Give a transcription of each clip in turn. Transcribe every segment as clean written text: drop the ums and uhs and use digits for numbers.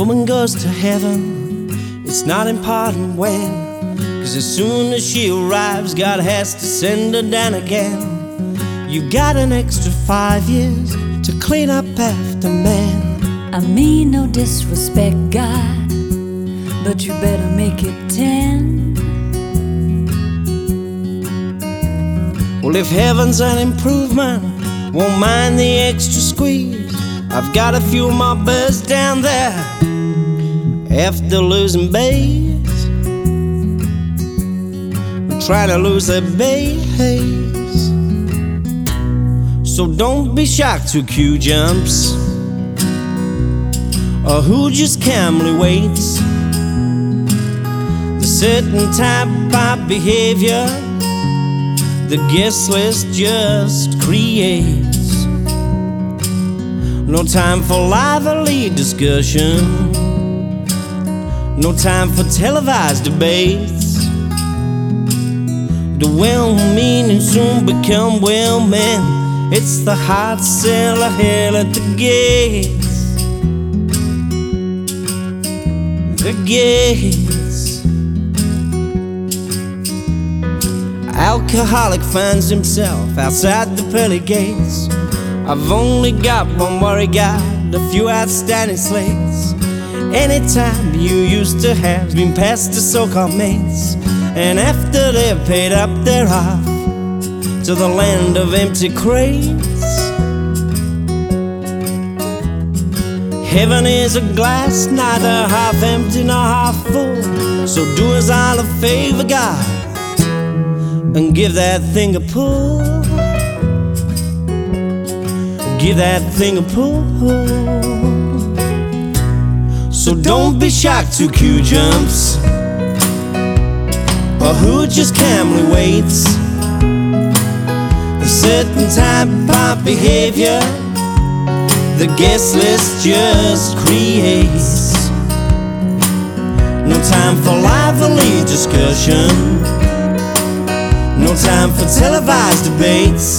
woman goes to heaven, it's not important when, 'cause as soon as she arrives, God has to send her down again. You got an extra 5 years to clean up after man. I mean no disrespect, God, but you better make it 10. Well, if heaven's an improvement, won't mind the extra squeeze. I've got a few more birds down there after losing bays, trying to lose their bays. So don't be shocked who Q jumps or who just calmly waits. The certain type of behavior the guest list just creates. No time for lively discussion, no time for televised debates. The well-meaning soon become well-meant. It's the hard sell of hell at the gates. The gates. Alcoholic finds himself outside the pearly gates. I've only got one worry, got a few outstanding slates. Anytime you used to have been passed to so-called mates, and after they've paid up, they're off to the land of empty crates. Heaven is a glass, neither half empty nor half full. So do us all a favor, God, and give that thing a pull. Give that thing a pull. So don't be shocked who Q jumps or who just calmly waits. The certain type of behavior the guest list just creates. No time for lively discussion, no time for televised debates.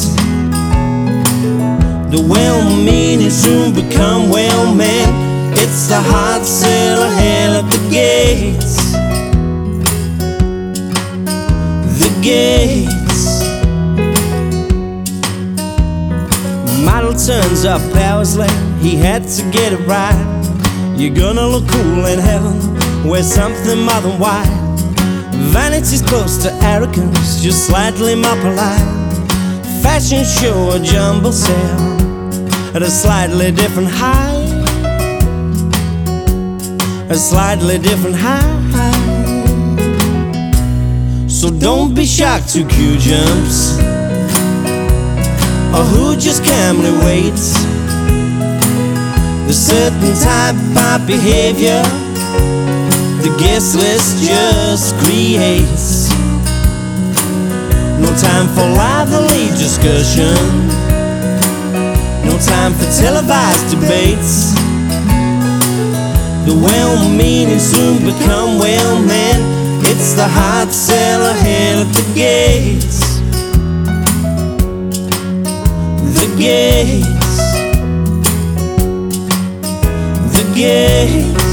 The well-meaning soon become well-meant. It's the hard sell of hell at the gates. The gates. Model turns up hours late, he had to get it right. You're gonna look cool in heaven, wear something more than white. Vanity's close to arrogance, just slightly more polite. Fashion show, a jumble sale at a slightly different height. A slightly different height. So don't be shocked who Q jumps or who just calmly waits. The certain type of behavior the guest list just creates. No time for lively discussion, no time for televised debates. The well-meaning soon become well-meant. It's the hard sell of hell at the gates. The gates. The gates.